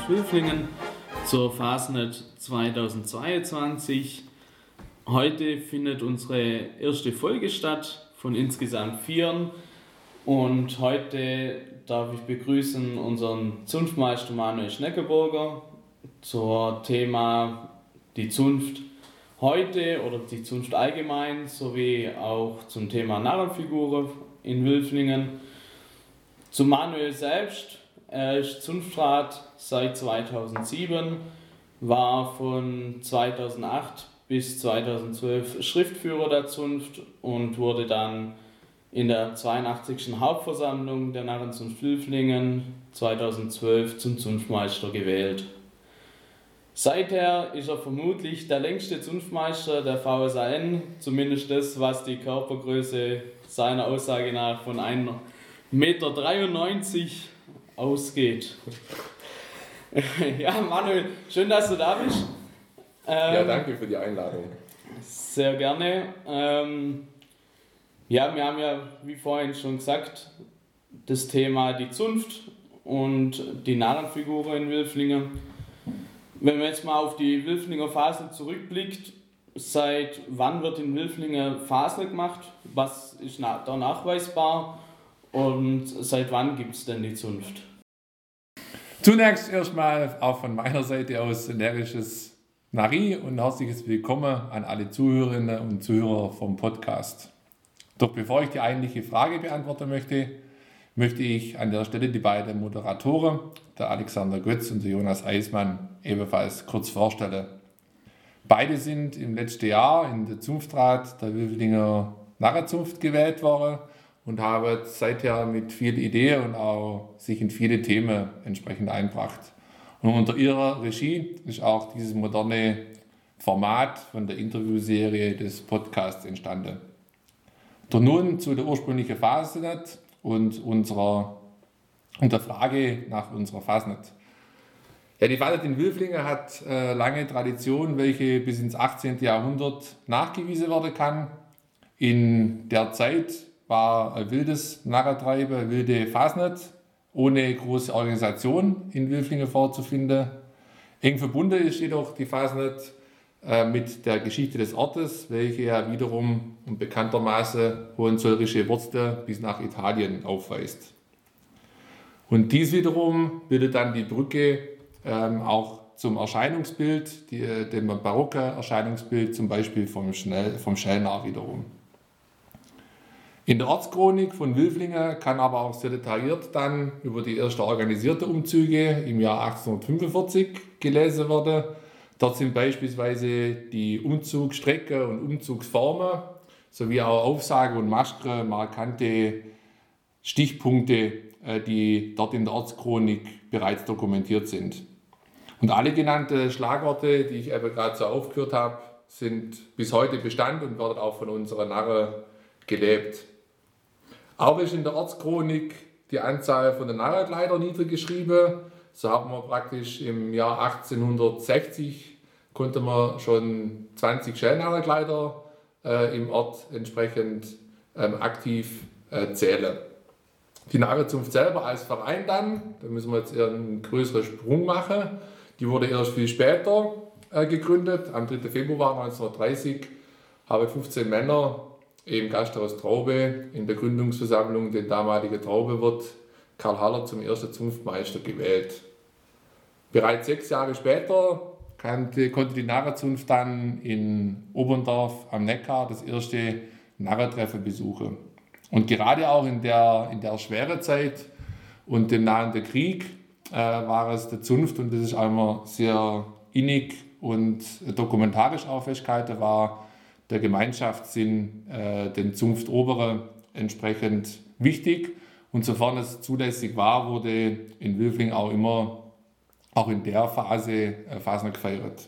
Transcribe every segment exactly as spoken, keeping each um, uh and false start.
Narrenzunft Wülflingen zur Fasnet zweitausendzweiundzwanzig. Heute findet unsere erste Folge statt von insgesamt vieren und heute darf ich begrüßen unseren Zunftmeister Manuel Schneckeburger zum Thema die Zunft heute oder die Zunft allgemein sowie auch zum Thema Narrenfiguren in Wülflingen. Zu Manuel selbst, er ist Zunftrat seit zweitausendsieben, war von zweitausendacht bis zweitausendzwölf Schriftführer der Zunft und wurde dann in der zweiundachtzigsten Hauptversammlung der Narrenzunft Wülflingen zweitausendzwölf zum Zunftmeister gewählt. Seither ist er vermutlich der längste Zunftmeister der V S A N, zumindest das, was die Körpergröße seiner Aussage nach von einem Meter dreiundneunzig ausgeht. Ja, Manuel, schön, dass du da bist. Ähm, ja, danke für die Einladung. Sehr gerne. Ähm, ja, wir haben ja, wie vorhin schon gesagt, das Thema die Zunft und die Narrenfiguren in Wülflingen. Wenn man jetzt mal auf die Wülflinger Fasnet zurückblickt, seit wann wird in Wülflingen Fasnet gemacht? Was ist da nachweisbar? Und seit wann gibt es denn die Zunft? Zunächst erstmal auch von meiner Seite aus ein närrisches Nari und herzliches Willkommen an alle Zuhörerinnen und Zuhörer vom Podcast. Doch bevor ich die eigentliche Frage beantworten möchte, möchte ich an der Stelle die beiden Moderatoren, der Alexander Götz und der Jonas Eismann, ebenfalls kurz vorstellen. Beide sind im letzten Jahr in der Zunftrat der Wülflinger Narrenzunft gewählt worden und haben seither mit vielen Ideen und auch sich in viele Themen entsprechend eingebracht. Und unter ihrer Regie ist auch dieses moderne Format von der Interviewserie des Podcasts entstanden. Doch nun zu der ursprünglichen Fasnet und unserer und der Frage nach unserer Fasnet. Ja, die Fasnet in Wülflingen hat äh, lange Tradition, welche bis ins achtzehnten Jahrhundert nachgewiesen werden kann. In der Zeit war ein wildes Narrentreiben, eine wilde Fasnet, ohne große Organisation in Wülflingen vorzufinden. Eng verbunden ist jedoch die Fasnet äh, mit der Geschichte des Ortes, welche ja wiederum und bekanntermaßen hohenzollerische Wurzeln bis nach Italien aufweist. Und dies wiederum bildet dann die Brücke ähm, auch zum Erscheinungsbild, die, dem barocken Erscheinungsbild, zum Beispiel vom, Schnell, vom Schellnarr wiederum. In der Ortschronik von Wülflingen kann aber auch sehr detailliert dann über die ersten organisierten Umzüge im Jahr achtzehnhundertfünfundvierzig gelesen werden. Dort sind beispielsweise die Umzugsstrecke und Umzugsformen sowie auch Aufsage und Maschre markante Stichpunkte, die dort in der Ortschronik bereits dokumentiert sind. Und alle genannten Schlagworte, die ich eben gerade so aufgeführt habe, sind bis heute Bestand und werden auch von unseren Narren gelebt. Auch ist in der Ortschronik die Anzahl von den Narrenkleidern niedergeschrieben. So haben wir praktisch im Jahr achtzehnhundertsechzig konnte man schon zwanzig Schellnarrenkleider äh, im Ort entsprechend ähm, aktiv äh, zählen. Die Narrenzunft selber als Verein dann, da müssen wir jetzt eher einen größeren Sprung machen, die wurde erst viel später äh, gegründet. Am dritten Februar neunzehnhundertdreißig haben fünfzehn Männer im Gasthaus Traube in der Gründungsversammlung den damaligen Traubewirt Karl Haller zum ersten Zunftmeister gewählt. Bereits sechs Jahre später konnte, konnte die Narrenzunft dann in Oberndorf am Neckar das erste Narrentreffen besuchen. Und gerade auch in der, in der schweren Zeit und dem nahenden Krieg äh, war es der Zunft, und das ist einmal sehr innig und dokumentarisch auch festgehalten, war der Gemeinschaftssinn äh, den Zunftoberen entsprechend wichtig. Und sofern es zulässig war, wurde in Wülflingen auch immer, auch in der Phase, äh, Fasnet gefeiert.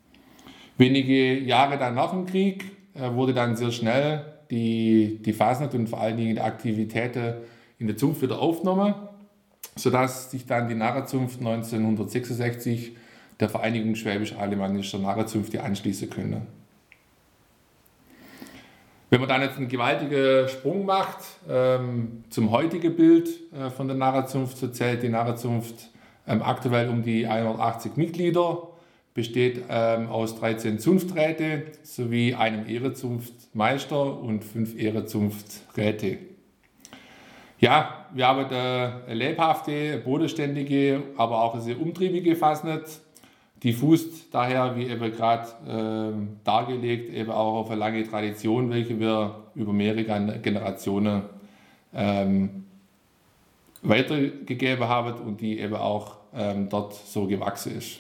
Wenige Jahre dann nach dem Krieg äh, wurde dann sehr schnell die, die Fasnet und vor allen Dingen die Aktivitäten in der Zunft wieder aufgenommen, sodass sich dann die Narrenzunft neunzehnhundertsechsundsechzig der Vereinigung Schwäbisch-Alemannischer Narrenzunfte anschließen können. Wenn man dann jetzt einen gewaltigen Sprung macht ähm, zum heutigen Bild äh, von der Narrenzunft, so zählt die Narrenzunft ähm, aktuell um die hundertachtzig Mitglieder, besteht ähm, aus dreizehn Zunfträte sowie einem Ehrenzunftmeister und fünf Ehrenzunfträte. Ja, wir haben eine lebhafte, bodenständige, aber auch eine sehr umtriebige Fasnet. Die fußt daher, wie eben gerade äh, dargelegt, eben auch auf eine lange Tradition, welche wir über mehrere Generationen ähm, weitergegeben haben und die eben auch ähm, dort so gewachsen ist.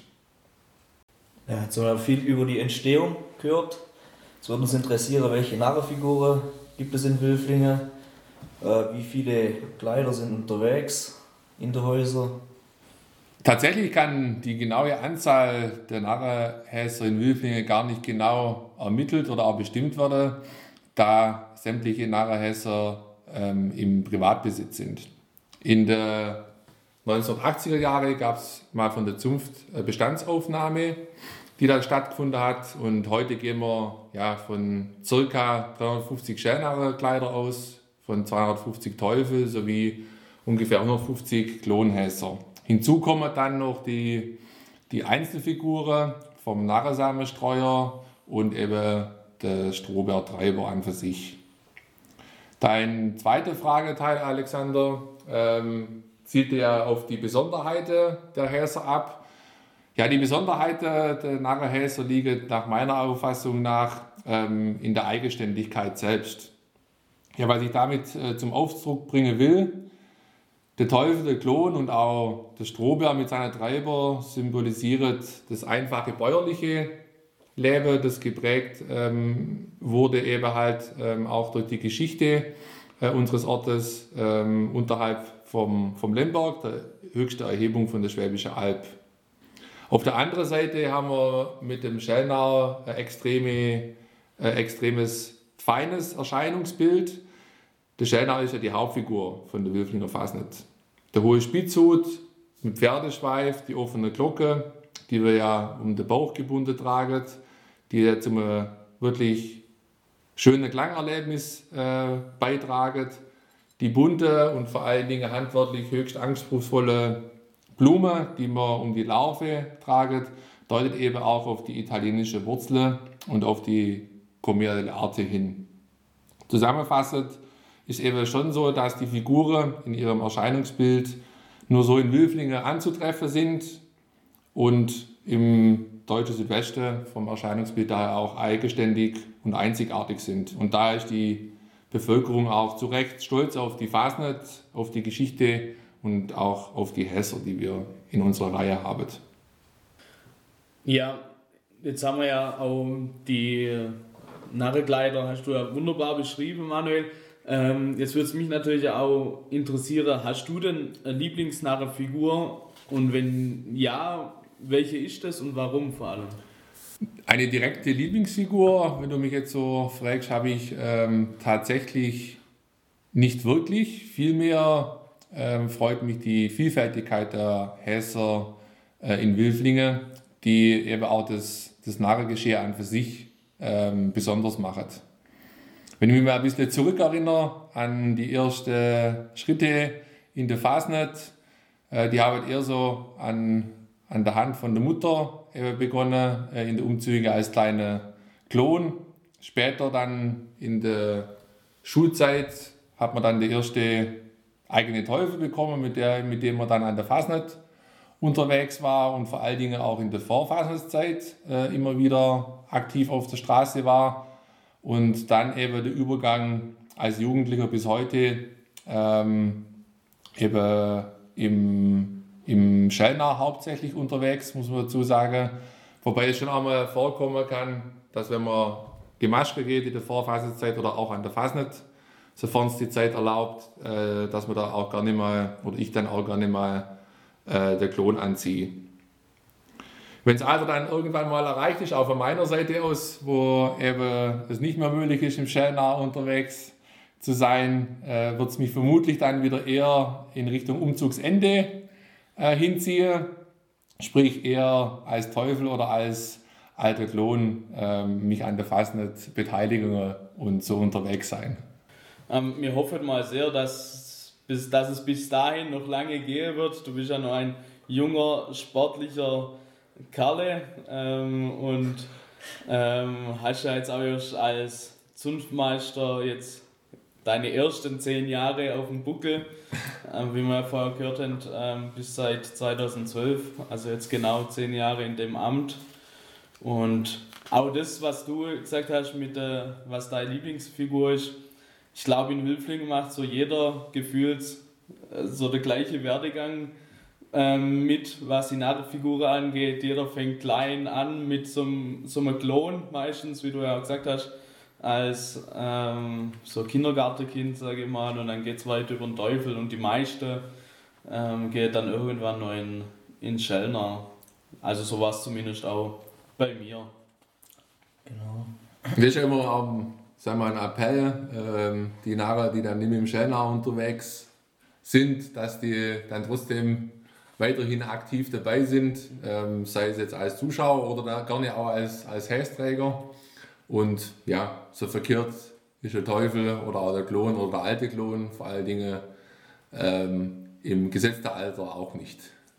Ja, jetzt haben wir viel über die Entstehung gehört. Es würde uns interessieren, welche Narrenfiguren gibt es in Wülflingen, äh, wie viele Kleider sind unterwegs in den Häusern. Tatsächlich kann die genaue Anzahl der Narrenhäuser in Wülflingen gar nicht genau ermittelt oder auch bestimmt werden, da sämtliche Narrenhäuser ähm, im Privatbesitz sind. In den neunzehnhundertachtziger Jahren gab es mal von der Zunft eine Bestandsaufnahme, die dann stattgefunden hat, und heute gehen wir ja, von ca. dreihundertfünfzig Schellnarrenkleider aus, von zweihundertfünfzig Teufel sowie ungefähr hundertfünfzig Klonhäuser. Hinzu kommen dann noch die, die Einzelfiguren vom Narrensamenstreuer und eben der Strohbärtreiber an für sich. Dein zweiter Frageteil, Alexander, ähm, zielt ja auf die Besonderheiten der Häuser ab. Ja, die Besonderheiten der Narrenhäuser liegen nach meiner Auffassung nach ähm, in der Eigenständigkeit selbst. Ja, was ich damit äh, zum Ausdruck bringen will: Der Teufel, der Klon und auch der Strohbär mit seinen Treiber symbolisieren das einfache bäuerliche Leben, das geprägt ähm, wurde eben halt ähm, auch durch die Geschichte äh, unseres Ortes ähm, unterhalb vom, vom Lemberg, der höchsten Erhebung von der Schwäbischen Alb. Auf der anderen Seite haben wir mit dem Schellnarr ein extreme, äh, extremes, feines Erscheinungsbild. Der Schellnarr ist ja die Hauptfigur von der Wülflinger Fasnet. Der hohe Spitzhut mit Pferdeschweif, die offene Glocke, die wir ja um den Bauch gebunden tragen, die ja zum wirklich schönen Klangerlebnis äh, beitragen. Die bunte und vor allen Dingen handwerklich höchst anspruchsvolle Blume, die man um die Larve tragen, deutet eben auch auf die italienische Wurzel und auf die kommerzielle Arte hin. Zusammenfassend ist eben schon so, dass die Figuren in ihrem Erscheinungsbild nur so in Wülflingen anzutreffen sind und im deutschen Südwesten vom Erscheinungsbild daher auch eigenständig und einzigartig sind. Und da ist die Bevölkerung auch zu Recht stolz auf die Fasnet, auf die Geschichte und auch auf die Häuser, die wir in unserer Reihe haben. Ja, jetzt haben wir ja auch die Narrenkleider, hast du ja wunderbar beschrieben, Manuel. Ähm, jetzt würde es mich natürlich auch interessieren, hast du denn eine Lieblingsnarrenfigur? Und wenn ja, welche ist das und warum vor allem? Eine direkte Lieblingsfigur, wenn du mich jetzt so fragst, habe ich ähm, tatsächlich nicht wirklich. Vielmehr ähm, freut mich die Vielfältigkeit der Häuser äh, in Wülflingen, die eben auch das, das Narrengeschehen an für sich ähm, besonders macht. Wenn ich mich mal ein bisschen zurückerinnere an die ersten Schritte in der Fasnet, äh, die haben eher so an, an der Hand von der Mutter eben begonnen, äh, in der Umzüge als kleiner Klon. Später dann in der Schulzeit hat man dann die erste eigene Teufel bekommen, mit, der, mit dem man dann an der Fasnet unterwegs war und vor allen Dingen auch in der Vorfasnetszeit äh, immer wieder aktiv auf der Straße war. Und dann eben der Übergang als Jugendlicher bis heute ähm, eben im, im Schellnarr hauptsächlich unterwegs, muss man dazu sagen. Wobei es schon auch mal vorkommen kann, dass wenn man gemaschert geht in der Vorfasnetzeit oder auch an der Fasnet, sofern es die Zeit erlaubt, äh, dass man da auch gerne mal, oder ich dann auch gerne mal äh, der Klon anziehe. Wenn das Alter dann irgendwann mal erreicht ist, auch von meiner Seite aus, wo eben es nicht mehr möglich ist, im Schellnarr unterwegs zu sein, äh, wird es mich vermutlich dann wieder eher in Richtung Umzugsende äh, hinziehen. Sprich eher als Teufel oder als alter Klon äh, mich an der Fasnet beteiligen und so unterwegs sein. Ähm, wir hoffen mal sehr, dass, bis, dass es bis dahin noch lange gehen wird. Du bist ja noch ein junger, sportlicher Kerle ähm, und ähm, hast ja jetzt auch erst als Zunftmeister jetzt deine ersten zehn Jahre auf dem Buckel, ähm, wie wir vorher gehört haben, ähm, bis seit zweitausendzwölf, also jetzt genau zehn Jahre in dem Amt. Und auch das, was du gesagt hast, mit der, was deine Lieblingsfigur ist, ich glaube, in Wülflingen macht so jeder gefühlt so der gleiche Werdegang ähm, mit, was die Narrenfigur angeht. Jeder fängt klein an mit so einem, so einem Klon meistens, wie du ja auch gesagt hast, als ähm, so Kindergartenkind, sage ich mal, und dann geht es weiter über den Teufel und die meiste ähm, geht dann irgendwann noch in, in Schellner. Also so war es zumindest auch bei mir. Genau. Das ist ja immer um, sagen wir, ein Appell, ähm, die Narren, die dann nicht mit dem Schellner unterwegs sind, dass die dann trotzdem weiterhin aktiv dabei sind, ähm, sei es jetzt als Zuschauer oder gerne auch als, als Hästräger. Und ja, so verkehrt ist der Teufel oder auch der Klon oder der alte Klon vor allen Dingen ähm, im gesetzten Alter auch nicht.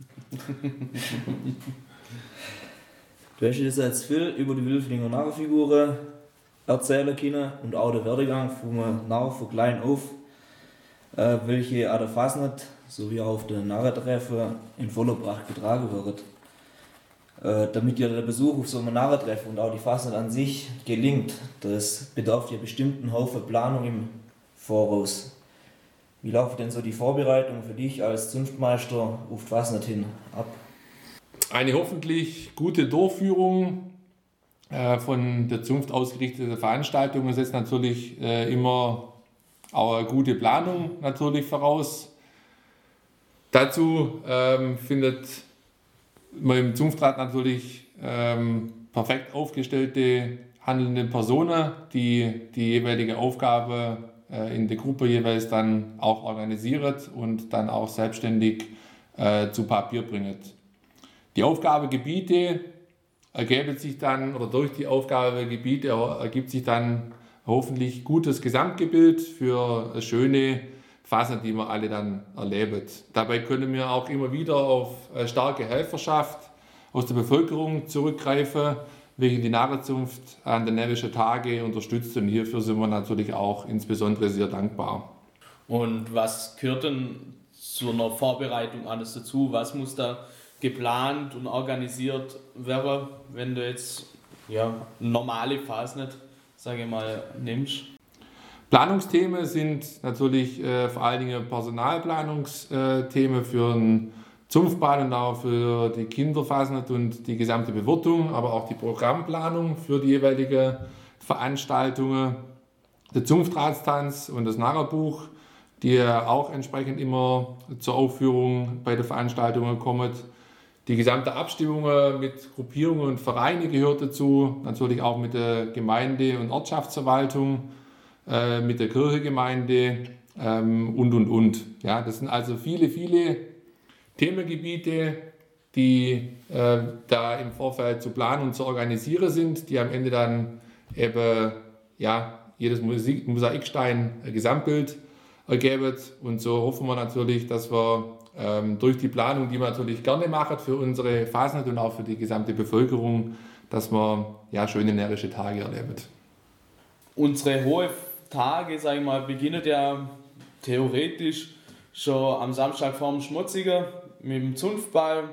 Du hast jetzt als viel über die Wülflinger Narrenfiguren erzählen können und auch den Werdegang vom Narr von klein auf, äh, welche an der Fasnacht sowie auch auf den Narrentreffen in voller Pracht getragen wird. Äh, damit ja der Besuch auf so einem Narrentreffen und auch die Fasnacht an sich gelingt, das bedarf ja bestimmten Haufen Planung im Voraus. Wie laufen denn so die Vorbereitungen für dich als Zunftmeister auf die Fasnacht hin ab? Eine hoffentlich gute Durchführung äh, von der Zunft ausgerichtete Veranstaltungen setzt natürlich äh, immer auch eine gute Planung natürlich voraus. Dazu ähm, findet man im Zunftrat natürlich ähm, perfekt aufgestellte handelnde Personen, die die jeweilige Aufgabe äh, in der Gruppe jeweils dann auch organisiert und dann auch selbstständig äh, zu Papier bringt. Die Aufgabegebiete ergeben sich dann, oder durch die Aufgabegebiete ergibt sich dann hoffentlich gutes Gesamtbild für eine schöne Fasnacht, die wir alle dann erleben. Dabei können wir auch immer wieder auf eine starke Helferschaft aus der Bevölkerung zurückgreifen, welche die Narrenzunft an den närrischen Tagen unterstützt, und hierfür sind wir natürlich auch insbesondere sehr dankbar. Und was gehört denn zu einer Vorbereitung alles dazu? Was muss da geplant und organisiert werden, wenn du jetzt ja, normale Fasnacht, sage ich mal, nimmst? Planungsthemen sind natürlich äh, vor allen Dingen Personalplanungsthemen für den Zunftbahn und auch für die Kinderfasnacht und die gesamte Bewirtung, aber auch die Programmplanung für die jeweiligen Veranstaltungen, der Zunftratstanz und das Narrenbuch, die auch entsprechend immer zur Aufführung bei den Veranstaltungen kommen. Die gesamte Abstimmung mit Gruppierungen und Vereinen gehört dazu, natürlich auch mit der Gemeinde- und Ortschaftsverwaltung, äh, mit der Kirchengemeinde ähm, und, und, und. Ja, das sind also viele, viele Themengebiete, die äh, da im Vorfeld zu planen und zu organisieren sind, die am Ende dann eben ja, jedes Musik- Mosaikstein ein Gesamtbild ergeben. Und so hoffen wir natürlich, dass wir ähm, durch die Planung, die wir natürlich gerne machen für unsere Fasnacht und auch für die gesamte Bevölkerung, dass wir ja, schöne närrische Tage erleben. Unsere hohe Tage, sag ich mal, beginnen ja theoretisch schon am Samstag vor dem Schmutziger mit dem Zunftball.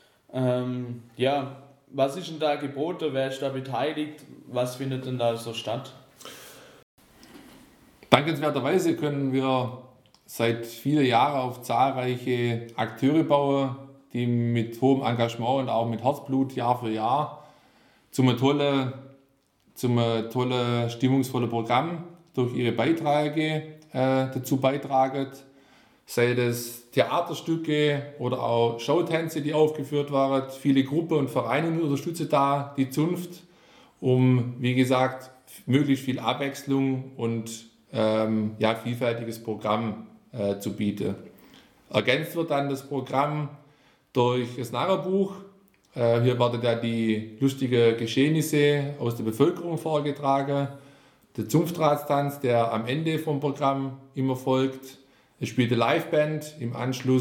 Ähm, ja, was ist denn da geboten? Wer ist da beteiligt? Was findet denn da so statt? Dankenswerterweise können wir seit vielen Jahren auf zahlreiche Akteure bauen, die mit hohem Engagement und auch mit Herzblut Jahr für Jahr zum tollen, zum tollen stimmungsvollen Programm durch ihre Beiträge äh, dazu beitragen. Sei das Theaterstücke oder auch Showtänze, die aufgeführt waren. Viele Gruppen und Vereine unterstützen da die Zunft, um, wie gesagt, möglichst viel Abwechslung und ähm, ja, vielfältiges Programm äh, zu bieten. Ergänzt wird dann das Programm durch das Narrenbuch. Äh, hier werden ja die lustigen Geschehnisse aus der Bevölkerung vorgetragen. Der Zunftratstanz, der am Ende vom Programm immer folgt. Es spielt eine Liveband, im Anschluss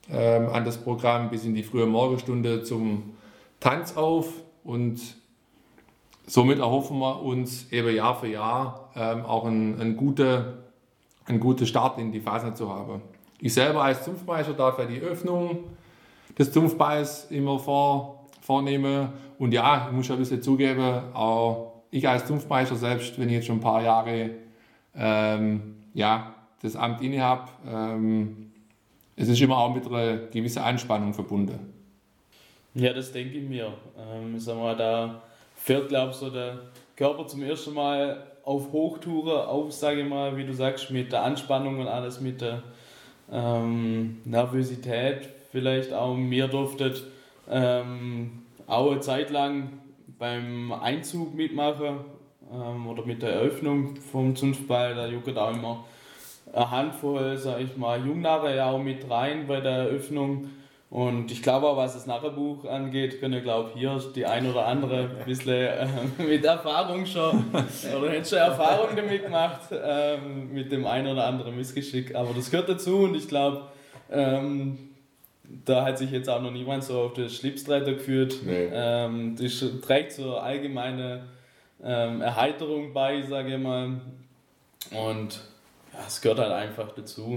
ähm, an das Programm bis in die frühe Morgenstunde zum Tanz auf und somit erhoffen wir uns eben Jahr für Jahr ähm, auch einen, einen, gute, einen guten Start in die Fasnacht zu haben. Ich selber als Zunftmeister darf ja die Öffnung des Zunftballs immer vor, vornehmen und ja, ich muss ja ein bisschen zugeben, auch ich als Zunftmeister selbst, wenn ich jetzt schon ein paar Jahre ähm, ja, das Amt inne habe, ähm, es ist immer auch mit einer gewissen Anspannung verbunden. Ja, das denke ich mir. Ähm, ich sag mal, da fährt, glaube ich, so der Körper zum ersten Mal auf Hochtouren auf, sage ich mal, wie du sagst, mit der Anspannung und alles, mit der ähm, Nervosität vielleicht auch. Mir durfte ähm, auch eine Zeit lang beim Einzug mitmachen ähm, oder mit der Eröffnung vom Zunftball. Da juckt auch immer eine Handvoll, sag ich mal, Jungnarre ja auch mit rein bei der Eröffnung. Und ich glaube auch, was das Narrenbuch angeht, können glaube ich hier die ein oder andere ein bisschen äh, mit Erfahrung schon, oder hätte schon Erfahrung damit gemacht, ähm, mit dem ein oder anderen Missgeschick. Aber das gehört dazu und ich glaube, ähm, da hat sich jetzt auch noch niemand so auf das Schlipstreiter geführt. Nee. Ähm, das trägt zur allgemeinen ähm, Erheiterung bei, sage ich mal. Und ja, es gehört halt einfach dazu.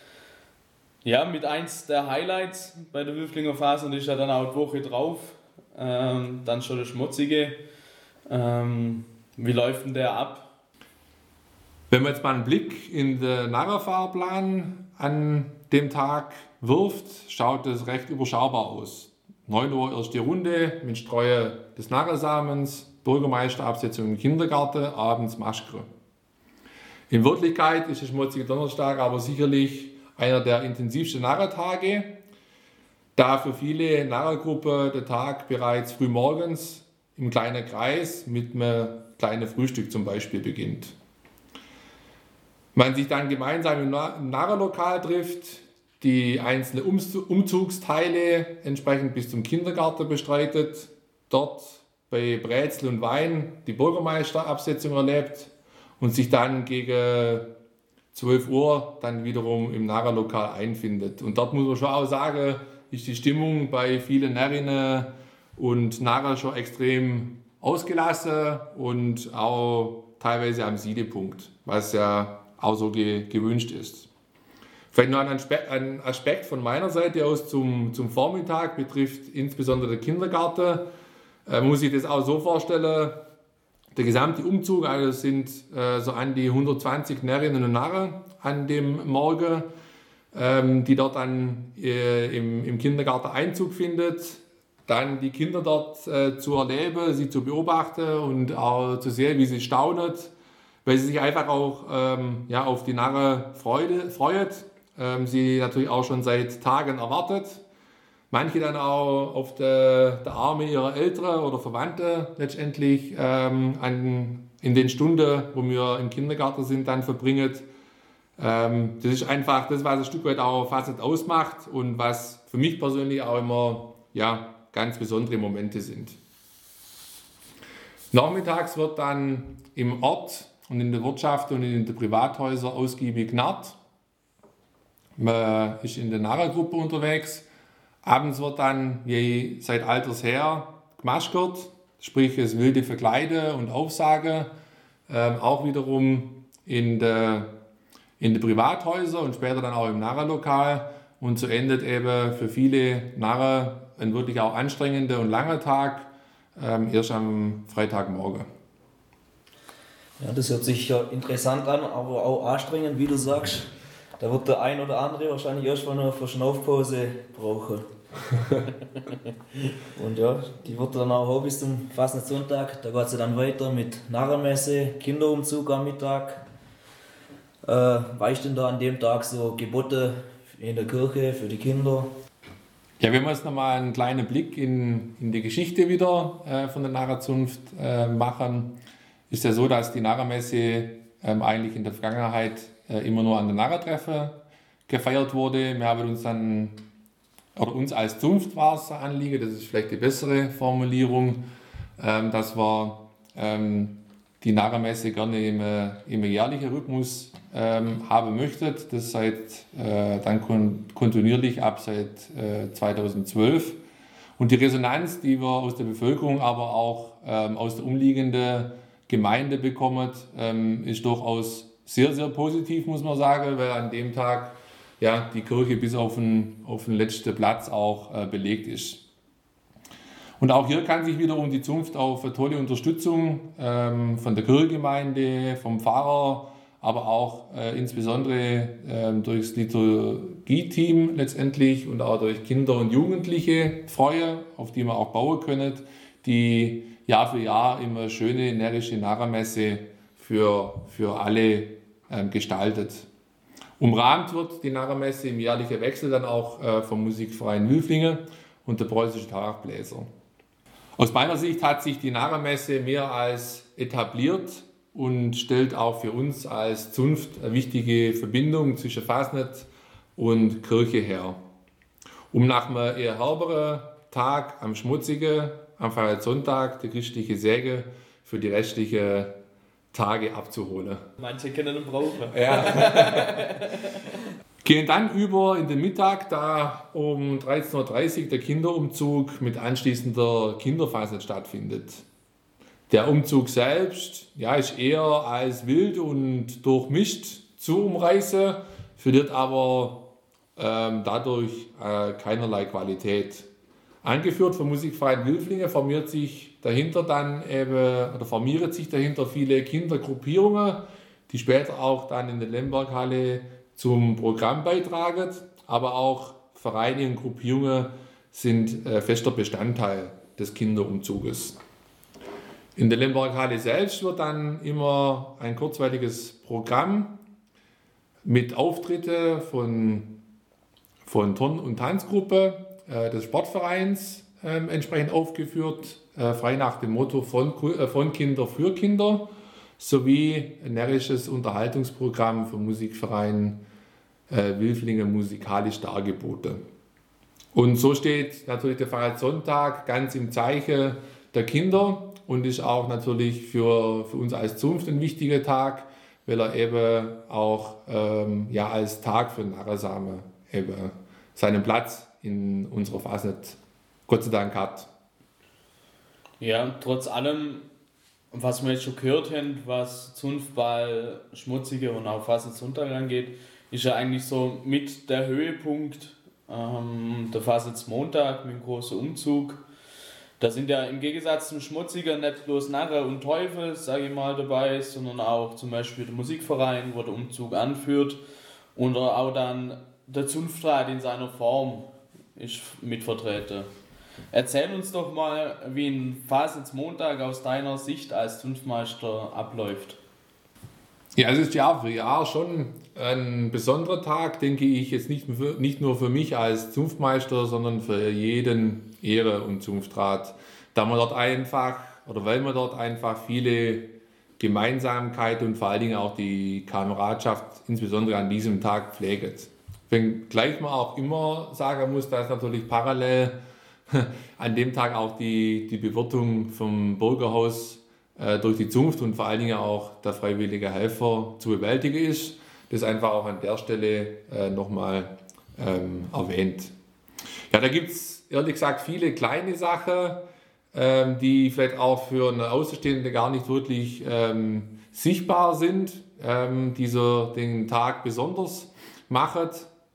Ja, mit eins der Highlights bei der Wülflinger Fasnacht ist ja dann auch die Woche drauf. Ähm, dann schon der Schmutzige. Ähm, wie läuft denn der ab? Wenn man jetzt mal einen Blick in den Narrenfahrplan an dem Tag wirft, schaut es recht überschaubar aus. neun Uhr erste Runde mit Streuen des Narrensamens, Bürgermeisterabsetzung im Kindergarten, abends Maschkre. In Wirklichkeit ist der Schmutzige Donnerstag aber sicherlich einer der intensivsten Narrentage, da für viele Narrengruppen der Tag bereits frühmorgens im kleinen Kreis mit einem kleinen Frühstück zum Beispiel beginnt. Man sich dann gemeinsam im Narrenlokal trifft, die einzelnen Umzugsteile entsprechend bis zum Kindergarten bestreitet, dort bei Brezel und Wein die Bürgermeisterabsetzung erlebt und sich dann gegen zwölf Uhr dann wiederum im Narrenlokal einfindet. Und dort muss man schon auch sagen, ist die Stimmung bei vielen Närrinnen und Narren schon extrem ausgelassen und auch teilweise am Siedepunkt, was ja auch so ge- gewünscht ist. Vielleicht noch ein Aspekt, ein Aspekt von meiner Seite aus zum, zum Vormittag betrifft insbesondere den Kindergarten. Äh, muss ich das auch so vorstellen, der gesamte Umzug, also es sind äh, so an die hundertzwanzig Närrinnen und Narren an dem Morgen, ähm, die dort dann äh, im, im Kindergarten Einzug findet. Dann die Kinder dort äh, zu erleben, sie zu beobachten und auch zu sehen, wie sie staunen, weil sie sich einfach auch ähm, ja, auf die Narren Freude, freut. Ähm, sie natürlich auch schon seit Tagen erwartet. Manche dann auch auf der, der Arme ihrer Eltern oder Verwandte letztendlich ähm, an, in den Stunden, wo wir im Kindergarten sind, dann verbringen. Ähm, das ist einfach das, was ein Stück weit auch Fasnacht ausmacht und was für mich persönlich auch immer ja, ganz besondere Momente sind. Nachmittags wird dann im Ort und in der Wirtschaft und in den Privathäusern ausgiebig genarrt. Man ist in der Narrengruppe unterwegs. Abends wird dann, je seit alters her, gemaschkert, sprich das wilde Verkleiden und Aufsagen, ähm, auch wiederum in der in den Privathäusern und später dann auch im Narrenlokal. Und so endet eben für viele Narren ein wirklich auch anstrengender und langer Tag, ähm, erst am Freitagmorgen. Ja, das hört sich ja interessant an, aber auch anstrengend, wie du sagst. Da wird der ein oder andere wahrscheinlich erstmal noch eine Verschnaufpause brauchen. Und ja, die wird dann auch bis zum Fasnachtssonntag. Da geht es dann weiter mit Narrenmesse, Kinderumzug am Mittag. Äh, weißt denn da an dem Tag so Gebote in der Kirche für die Kinder? Ja, wenn wir jetzt nochmal einen kleinen Blick in, in die Geschichte wieder äh, von der Narrenzunft äh, machen, ist ja so, dass die Narrenmesse ähm, eigentlich in der Vergangenheit äh, immer nur an der Narrentreffen gefeiert wurde. Wir haben uns dann, oder uns als Zunft war es ein Anliegen, das ist vielleicht die bessere Formulierung, ähm, dass wir ähm, die Narrenmesse gerne im, im jährlichen Rhythmus ähm, haben möchtet. Das seit äh, dann kon- kontinuierlich ab seit äh, zweitausendzwölf. Und die Resonanz, die wir aus der Bevölkerung, aber auch ähm, aus der umliegenden Gemeinde bekommen, ähm, ist durchaus sehr, sehr positiv, muss man sagen, weil an dem Tag ja, die Kirche bis auf den, auf den letzten Platz auch äh, belegt ist. Und auch hier kann sich wiederum die Zunft auf eine tolle Unterstützung ähm, von der Kirchengemeinde, vom Pfarrer, aber auch äh, insbesondere ähm, durch das Liturgie-Team letztendlich und auch durch Kinder und Jugendliche freuen, auf die man auch bauen können, die Jahr für Jahr immer schöne närrische Narrenmesse für, für alle ähm, gestaltet. Umrahmt wird die Narrenmesse im jährlichen Wechsel dann auch äh, vom Musikverein Wülflingen und der Preußische Tagbläser. Aus meiner Sicht hat sich die Narrenmesse mehr als etabliert und stellt auch für uns als Zunft eine wichtige Verbindung zwischen Fasnet und Kirche her. Um nach einem eher herberen Tag am Schmutzigen, am Sonntag, der christliche Segen für die restlichen Tage abzuholen. Manche können ihn brauchen. Ja. Gehen dann über in den Mittag, da um dreizehn Uhr dreißig der Kinderumzug mit anschließender Kinderfasnet stattfindet. Der Umzug selbst ja, ist eher als wild und durchmischt zu umreißen, verliert aber ähm, dadurch äh, keinerlei Qualität. Angeführt vom Musikverein Wülflingen formiert sich dahinter dann eben, oder formieren sich dahinter viele Kindergruppierungen, die später auch dann in der Lemberghalle zum Programm beitragen, aber auch Vereine und Gruppierungen sind äh, fester Bestandteil des Kinderumzuges. In der Lemberghalle selbst wird dann immer ein kurzweiliges Programm mit Auftritten von, von Turn- und Tanzgruppe äh, des Sportvereins äh, entsprechend aufgeführt, äh, frei nach dem Motto von, äh, von Kinder für Kinder, sowie ein närrisches Unterhaltungsprogramm vom Musikverein äh, Wülflingen musikalisch dargeboten. Und so steht natürlich der Sonntag ganz im Zeichen der Kinder und ist auch natürlich für, für uns als Zunft ein wichtiger Tag, weil er eben auch ähm, ja, als Tag für Narrensamen eben seinen Platz in unserer Fasnet Gott sei Dank hat. Ja, trotz allem, was wir jetzt schon gehört haben, was Zunftball, Schmutzige und auch Fasnetssonntag angeht, ist ja eigentlich so mit der Höhepunkt ähm, der Fasnetsmontag mit dem großen Umzug. Da sind ja im Gegensatz zum Schmutziger nicht bloß Narre und Teufel, sage ich mal, dabei, sondern auch zum Beispiel der Musikverein, wo der Umzug anführt, und auch dann der Zunftrat in seiner Form ist mit vertreten. Erzähl uns doch mal, wie ein Fasnetsmontag aus deiner Sicht als Zunftmeister abläuft. Ja, es ist Jahr für Jahr schon ein besonderer Tag, denke ich, jetzt nicht, für, nicht nur für mich als Zunftmeister, sondern für jeden Ehre- und Zunftrat, da man dort einfach, oder weil man dort einfach viele Gemeinsamkeiten und vor allen Dingen auch die Kameradschaft insbesondere an diesem Tag pflegt. Wenngleich man auch immer sagen muss, dass natürlich parallel an dem Tag auch die, die Bewirtung vom Bürgerhaus äh, durch die Zunft und vor allen Dingen auch der freiwillige Helfer zu bewältigen ist. Das einfach auch an der Stelle äh, nochmal ähm, erwähnt. Ja, da gibt es ehrlich gesagt viele kleine Sachen, ähm, die vielleicht auch für eine Außenstehende gar nicht wirklich ähm, sichtbar sind, ähm, die so den Tag besonders machen.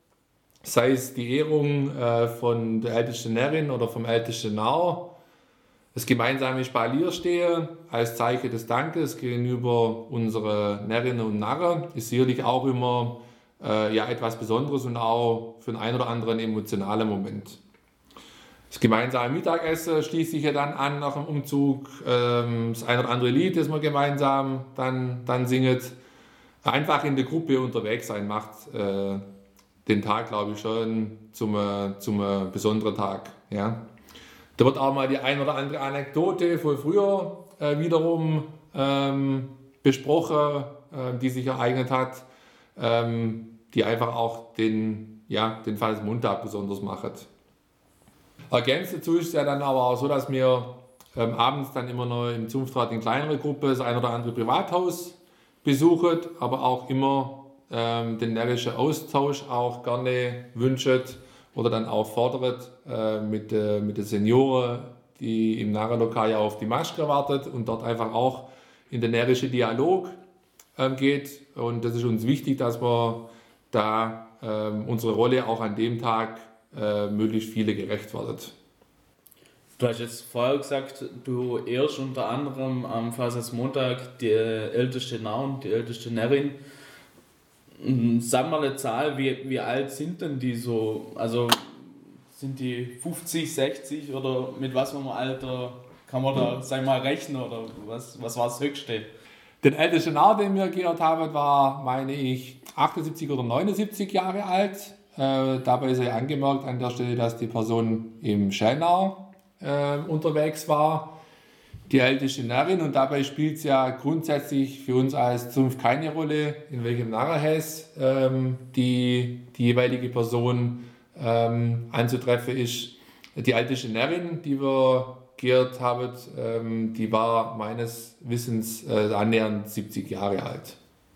Sei es die Ehrung äh, von der ältesten Närrin oder vom ältesten Narr, das gemeinsame Spalierstehen als Zeichen des Dankes gegenüber unseren Närrinnen und Narren ist sicherlich auch immer äh, ja, etwas Besonderes und auch für den einen oder anderen emotionalen Moment. Das gemeinsame Mittagessen schließt sich ja dann an nach dem Umzug, ähm, das ein oder andere Lied, das man gemeinsam dann, dann singt. Einfach in der Gruppe unterwegs sein macht äh, den Tag, glaube ich, schon zum, zum besonderen Tag. Ja. Da wird auch mal die ein oder andere Anekdote von früher äh, wiederum ähm, besprochen, äh, die sich ereignet hat, ähm, die einfach auch den, ja, den Fasnetsmontag besonders macht. Ergänzt dazu ist es ja dann aber auch so, dass wir ähm, abends dann immer noch im Zunftrat in kleinere Gruppe das ein oder andere Privathaus besucht, aber auch immer ähm, den närrischen Austausch auch gerne wünscht oder dann auch fordert äh, mit, äh, mit den Senioren, die im Narrenlokal ja auf die Maske wartet und dort einfach auch in den närrischen Dialog ähm, geht. Und das ist uns wichtig, dass wir da ähm, unsere Rolle auch an dem Tag äh, möglichst viele gerecht wird. Du hast jetzt vorher gesagt, du ehrst unter anderem am Fasnachtmontag die älteste Narr und die älteste Närrin. Sag mal eine Zahl, wie, wie alt sind denn die so? Also sind die fünfzig, sechzig oder mit was für einem Alter kann man da, sag mal, rechnen oder was, was war das Höchste? Den ältesten Narr, den wir geehrt haben, war, meine ich, achtundsiebzig oder neunundsiebzig Jahre alt. Äh, dabei sei angemerkt an der Stelle, dass die Person im Schellnarr äh, unterwegs war. Die älteste Närrin, und dabei spielt es ja grundsätzlich für uns als Zunft keine Rolle, in welchem Narrenhäs ähm, die, die jeweilige Person ähm, anzutreffen ist. Die älteste Närrin, die wir geehrt haben, ähm, die war meines Wissens äh, annähernd siebzig Jahre alt.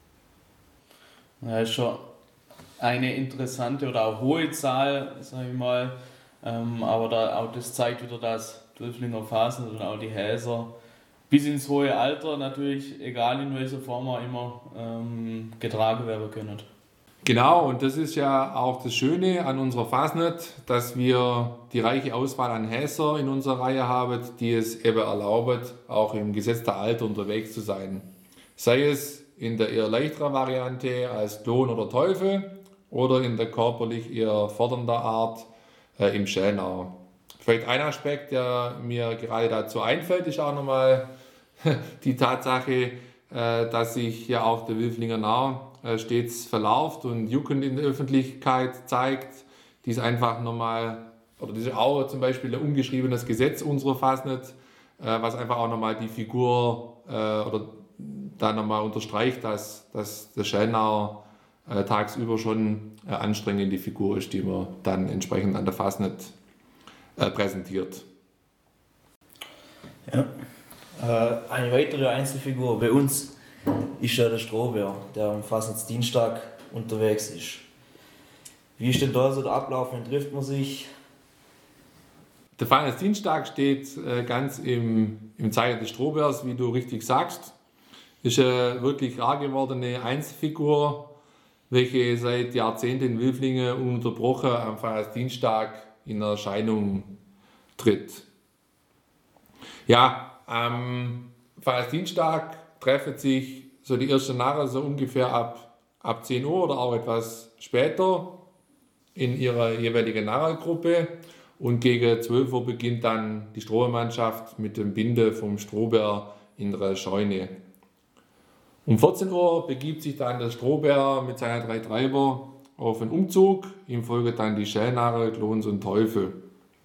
Ja, ist schon eine interessante oder auch hohe Zahl, sage ich mal. Ähm, aber da, auch das zeigt wieder, dass Dülflinger Fasnacht und auch die Häser bis ins hohe Alter natürlich, egal in welcher Form auch immer, ähm, getragen werden können. Genau, und das ist ja auch das Schöne an unserer Fasnacht, dass wir die reiche Auswahl an Häser in unserer Reihe haben, die es eben erlauben, auch im gesetzten Alter unterwegs zu sein. Sei es in der eher leichteren Variante als Klon oder Teufel oder in der körperlich eher fordernden Art äh, im Schellnarr. Vielleicht ein Aspekt, der mir gerade dazu einfällt, ist auch nochmal die Tatsache, äh, dass sich ja auch der Wilflinger Narr äh, stets verlauft und juckend in der Öffentlichkeit zeigt. Dies einfach nochmal, oder das ist auch zum Beispiel ein ungeschriebenes Gesetz unserer Fasnacht, äh, was einfach auch nochmal die Figur äh, oder da nochmal unterstreicht, dass, dass der Schellnarr äh, tagsüber schon eine anstrengende Figur ist, die man dann entsprechend an der Fasnacht äh, präsentiert. Ja. Äh, eine weitere Einzelfigur bei uns ist ja der Strohbär, der am Fasnachtsdienstag unterwegs ist. Wie ist denn da so der Ablauf, wann trifft man sich? Der Fasnachtsdienstag steht äh, ganz im, im Zeichen des Strohbärs, wie du richtig sagst. Ist eine wirklich rar gewordene Einzelfigur, welche seit Jahrzehnten in Wilflingen ununterbrochen am Fasnachtsdienstag in Erscheinung tritt. Ja, am Fasnachtsdienstag treffen sich so die ersten Narren so ungefähr ab, ab zehn Uhr oder auch etwas später in ihrer jeweiligen Narrengruppe, und gegen zwölf Uhr beginnt dann die Strohmannschaft mit dem Binde vom Strohbär in der Scheune. Um vierzehn Uhr begibt sich dann der Strohbär mit seinen drei Treiber auf einen Umzug, ihm folgen dann die Schellnarre, Klons und Teufel.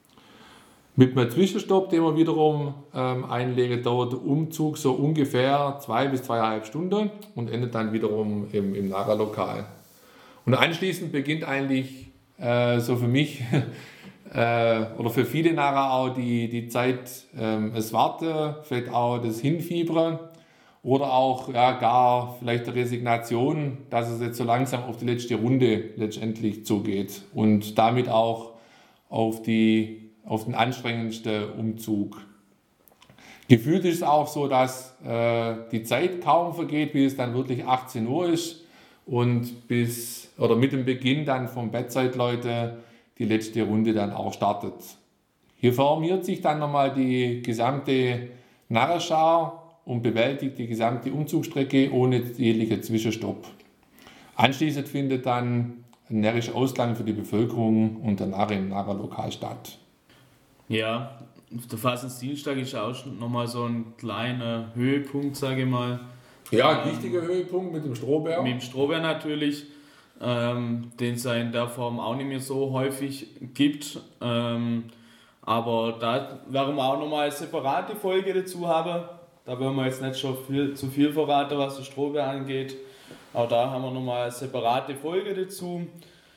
Mit einem Zwischenstopp, den wir wiederum ähm, einlegen, dauert der Umzug so ungefähr zwei bis zweieinhalb Stunden und endet dann wiederum im, im Narrenlokal. Und anschließend beginnt eigentlich äh, so für mich äh, oder für viele Narren auch die, die Zeit, ähm, das Warten, vielleicht auch das Hinfiebern oder auch ja, gar vielleicht die Resignation, dass es jetzt so langsam auf die letzte Runde letztendlich zugeht und damit auch auf, die, auf den anstrengendsten Umzug. Gefühlt ist es auch so, dass äh, die Zeit kaum vergeht, bis es dann wirklich achtzehn Uhr ist und bis oder mit dem Beginn dann vom Bettzeitleute die letzte Runde dann auch startet. Hier formiert sich dann nochmal die gesamte Narrenschar und bewältigt die gesamte Umzugsstrecke ohne jeglichen Zwischenstopp. Anschließend findet dann ein närrischer Ausklang für die Bevölkerung und der Narre im Narrenlokal statt. Ja, der Fasnachtsdienstag ist auch nochmal so ein kleiner Höhepunkt, sage ich mal. Ja, ein wichtiger Höhepunkt mit dem Strohbär. Mit dem Strohbär natürlich, ähm, den es in der Form auch nicht mehr so häufig gibt. Ähm, aber da werden wir auch nochmal eine separate Folge dazu haben. Da wollen wir jetzt nicht schon viel, zu viel verraten, was den Strohbär angeht. Auch da haben wir nochmal eine separate Folge dazu.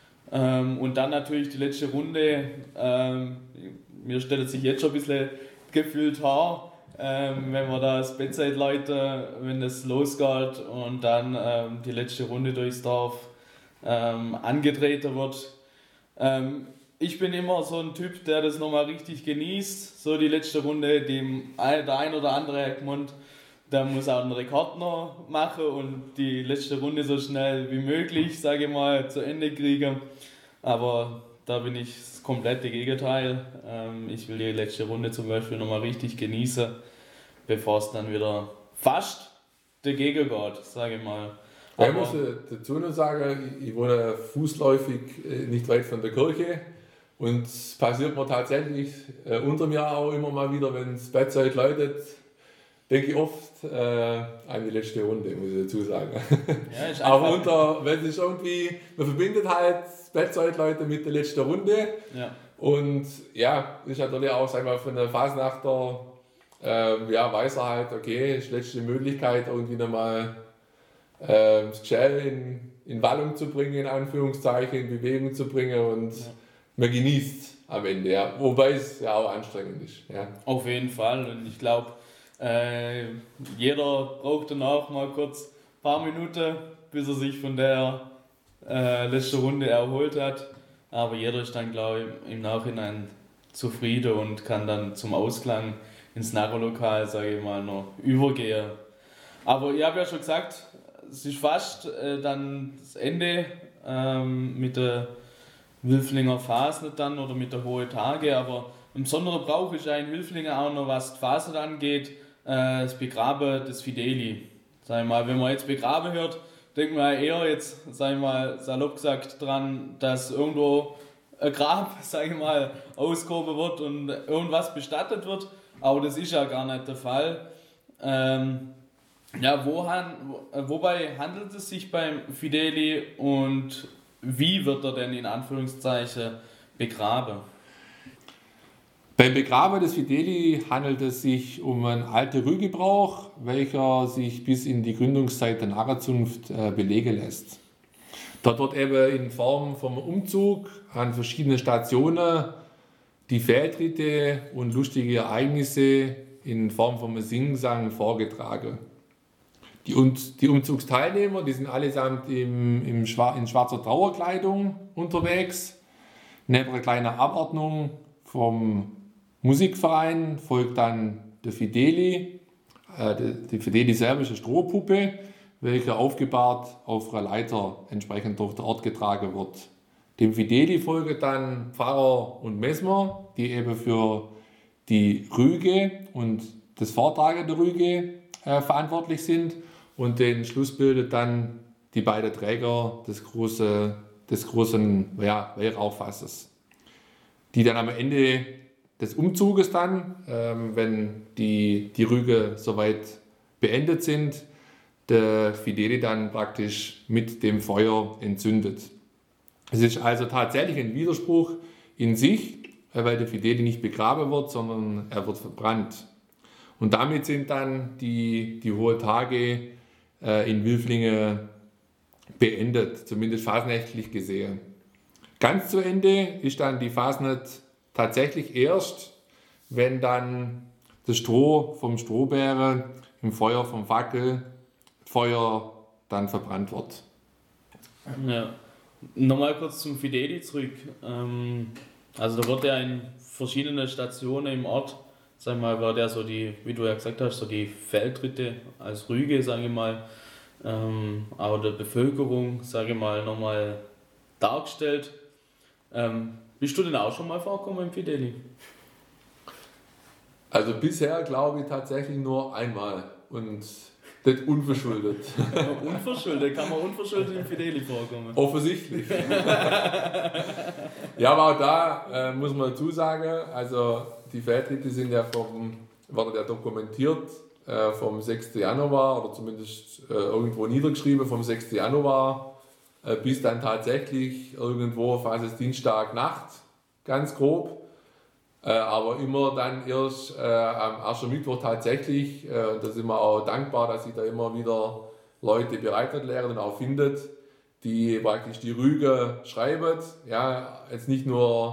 Ähm, und dann natürlich die letzte Runde. Ähm, mir stellt sich jetzt schon ein bisschen gefühlt Haar, ähm, wenn wir da das Bedside-Leute, wenn es losgeht und dann ähm, die letzte Runde durchs Dorf ähm, angetreten wird. Ähm, ich bin immer so ein Typ, der das nochmal richtig genießt, so die letzte Runde, dem ein, der ein oder andere hat gemeint, der muss auch einen Rekord noch machen und die letzte Runde so schnell wie möglich, sage ich mal, zu Ende kriegen. Aber da bin ich das komplette Gegenteil. Ähm, ich will die letzte Runde zum Beispiel nochmal richtig genießen, bevor es dann wieder fast dagegen geht, sage ich mal. Aber ich muss dazu noch sagen, ich wohne fußläufig nicht weit von der Kirche und es passiert mir tatsächlich äh, unter mir auch immer mal wieder, wenn das Bedside läutet, denke ich oft äh, an die letzte Runde, muss ich dazu sagen. Ja, ist aber unter, wenn es irgendwie, man verbindet halt Bedside-Leute mit der letzten Runde. Ja. Und ja, ist natürlich auch, sag ich mal, von der Fasnachter, äh, ja, weiß er halt, okay, ist die letzte Möglichkeit, irgendwie nochmal äh, das Geschell in, in Wallung zu bringen, in Anführungszeichen, in Bewegung zu bringen und ja. man genießt am Ende, ja. Wobei es ja auch anstrengend ist. Ja. Auf jeden Fall und ich glaube, äh, jeder braucht danach mal kurz ein paar Minuten, bis er sich von der äh, letzten Runde erholt hat. Aber jeder ist dann, glaube ich, im Nachhinein zufrieden und kann dann zum Ausklang ins Narrenlokal, sage ich mal, noch übergehen. Aber ich habe ja schon gesagt, es ist fast äh, dann das Ende ähm, mit der Wilflinger Fasnet dann oder mit der Hohe Tage, aber im besonderen Brauch ist ja in Wilflingen auch noch, was die Fasnet angeht, äh, das Begraben des Fideli. Sag ich mal, wenn man jetzt Begraben hört, denkt man eher jetzt, sag ich mal, salopp gesagt dran, dass irgendwo ein Grab, sag ich mal, ausgehoben wird und irgendwas bestattet wird, aber das ist ja gar nicht der Fall. Ähm, ja, wo, wobei handelt es sich beim Fideli und wie wird er denn in Anführungszeichen begraben? Beim Begraben des Fideli handelt es sich um einen alten Rügebrauch, welcher sich bis in die Gründungszeit der Narrenzunft äh, belegen lässt. Dort wird eben in Form vom Umzug an verschiedene Stationen die Fehltritte und lustige Ereignisse in Form von Singsang vorgetragen. Die, und die Umzugsteilnehmer, die sind allesamt im, im Schwar- in schwarzer Trauerkleidung unterwegs. Neben einer kleinen Abordnung vom Musikverein folgt dann der Fideli. Äh, die, die Fideli selber ist eine Strohpuppe, welche aufgebahrt auf einer Leiter entsprechend durch den Ort getragen wird. Dem Fideli folgen dann Pfarrer und Messmer, die eben für die Rüge und das Vortragen der Rüge äh, verantwortlich sind. Und den Schluss bildet dann die beiden Träger des, große, des großen ja, Weihrauchfasses, die dann am Ende des Umzuges dann, ähm, wenn die, die Rüge soweit beendet sind, der Fideli dann praktisch mit dem Feuer entzündet. Es ist also tatsächlich ein Widerspruch in sich, weil der Fideli nicht begraben wird, sondern er wird verbrannt. Und damit sind dann die, die Hohe Tage äh, in Wilflingen beendet, zumindest fasnächtlich gesehen. Ganz zu Ende ist dann die Fasnet tatsächlich erst, wenn dann das Stroh vom Strohbären im Feuer vom Fackel, Feuer dann verbrannt wird. Ja. Nochmal kurz zum Fideli zurück. Ähm, also da wird ja in verschiedenen Stationen im Ort, sag mal, war der so die, wie du ja gesagt hast, so die Feldtritte als Rüge, sage ich mal, ähm, auch der Bevölkerung, sage ich mal, nochmal dargestellt. Ähm, bist du denn auch schon mal vorgekommen im Fideli? Also bisher glaube ich tatsächlich nur einmal und nicht unverschuldet. Unverschuldet? Kann man unverschuldet im Fideli vorkommen? Offensichtlich. Ja, aber auch da äh, muss man dazu sagen, also die Fehltritte sind ja vom, werden ja dokumentiert äh, vom sechsten Januar oder zumindest äh, irgendwo niedergeschrieben vom sechsten Januar äh, bis dann tatsächlich irgendwo fast es Dienstagnacht, ganz grob. Äh, aber immer dann erst äh, am Aschermittwoch tatsächlich, äh, da sind wir auch dankbar, dass sich da immer wieder Leute bereit erklären und auch findet, die praktisch die Rüge schreiben. Ja, jetzt nicht nur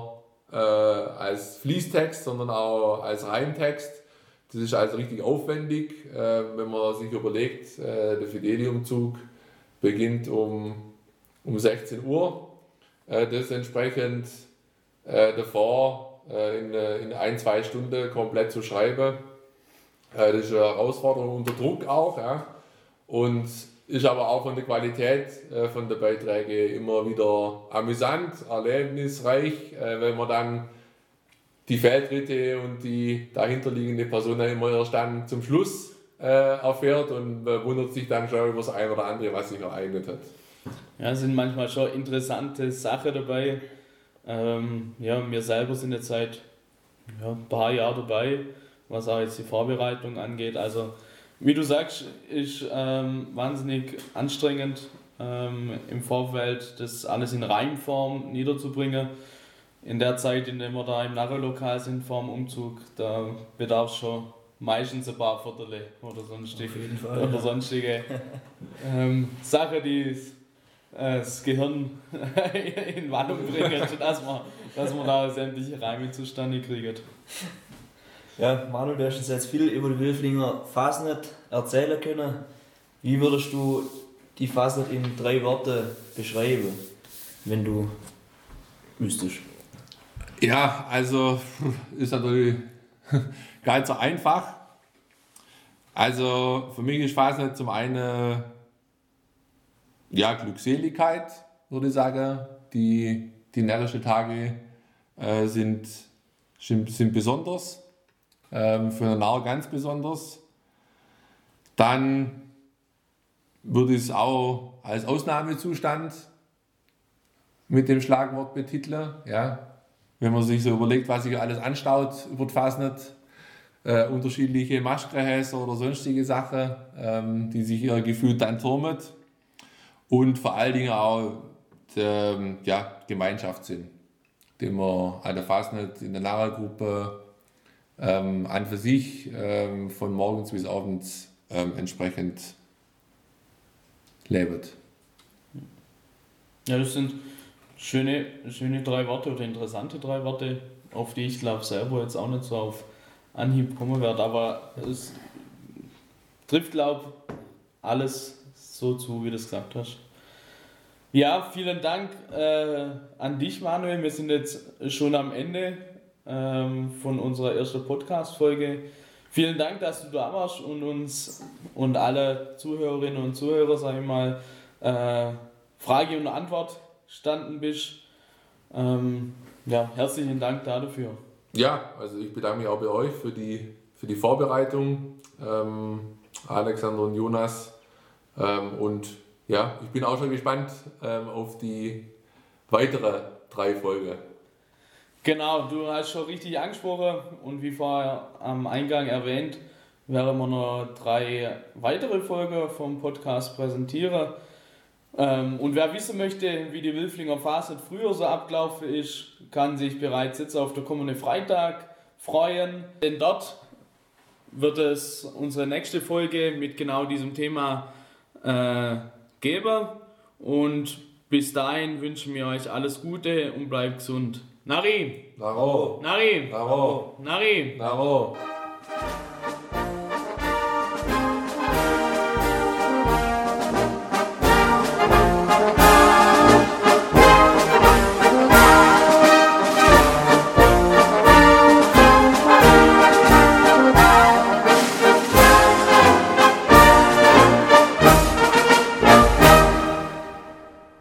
äh, als Fließtext, sondern auch als Reimtext. Das ist also richtig aufwendig, äh, wenn man sich überlegt, äh, der Fideli-Umzug beginnt um, um sechzehn Uhr. Äh, das entsprechend äh, davor äh, in, in ein, zwei Stunden komplett zu schreiben. Äh, das ist eine Herausforderung unter Druck auch. Ja. Und ist aber auch von der Qualität äh, von der Beiträge immer wieder amüsant, erlebnisreich, äh, wenn man dann die Feldtritte und die dahinterliegende Person immer erst dann zum Schluss äh, erfährt und äh, wundert sich dann schon über das eine oder andere, was sich ereignet hat. Ja, es sind manchmal schon interessante Sachen dabei. Ähm, ja, wir selber sind jetzt seit ja, ein paar Jahren dabei, was auch jetzt die Vorbereitung angeht. Also, wie du sagst, ist ähm, wahnsinnig anstrengend, ähm, im Vorfeld das alles in Reimform niederzubringen. In der Zeit, in der wir da im Narrenlokal sind vor dem Umzug, da bedarf es schon meistens ein paar Viertel oder sonstige, Auf jeden Fall, oder ja. sonstige ähm, Sachen, die äh, das Gehirn in Wallung bringen, dass man, dass man da sämtliche Reime zustande kriegt. Ja, Manuel, du hast uns jetzt viel über die Wilflinger Fasnet erzählen können. Wie würdest du die Fasnet in drei Worte beschreiben, wenn du müsstest? Ja, also ist natürlich gar nicht so einfach. Also für mich ist Fasnet zum einen ja, Glückseligkeit, würde ich sagen. Die, die närrischen Tage äh, sind, sind besonders, ähm, für einen Narr ganz besonders. Dann würde ich es auch als Ausnahmezustand mit dem Schlagwort betiteln. Ja. Wenn man sich so überlegt, was sich alles anstaut über die Fasnet, äh, unterschiedliche Maschgehäuse oder sonstige Sachen, ähm, die sich hier gefühlt dann turmen. Und vor allen Dingen auch der ja, Gemeinschaftssinn, den man an der Fasnet in der Narrengruppe ähm, an für sich ähm, von morgens bis abends ähm, entsprechend lebt. Ja, das sind schöne, schöne drei Worte oder interessante drei Worte, auf die ich glaube selber jetzt auch nicht so auf Anhieb kommen werde, aber es trifft glaube ich alles so zu, wie du es gesagt hast. Ja, vielen Dank äh, an dich, Manuel. Wir sind jetzt schon am Ende ähm, von unserer ersten Podcast-Folge. Vielen Dank, dass du da warst und uns und alle Zuhörerinnen und Zuhörer, sag ich mal, äh, Frage und Antwort standen bist. Ähm, ja, herzlichen Dank dafür. Ja, also ich bedanke mich auch bei euch für die, für die Vorbereitung, ähm, Alexander und Jonas. Ähm, und ja, ich bin auch schon gespannt ähm, auf die weitere drei Folgen. Genau, du hast schon richtig angesprochen und wie vorher am Eingang erwähnt, werden wir noch drei weitere Folgen vom Podcast präsentieren. Ähm, und wer wissen möchte, wie die Wilflinger Fasnet früher so abgelaufen ist, kann sich bereits jetzt auf den kommenden Freitag freuen. Denn dort wird es unsere nächste Folge mit genau diesem Thema äh, geben. Und bis dahin wünschen wir euch alles Gute und bleibt gesund. Nari! Naro! Nari! Naro! Nari! Naro!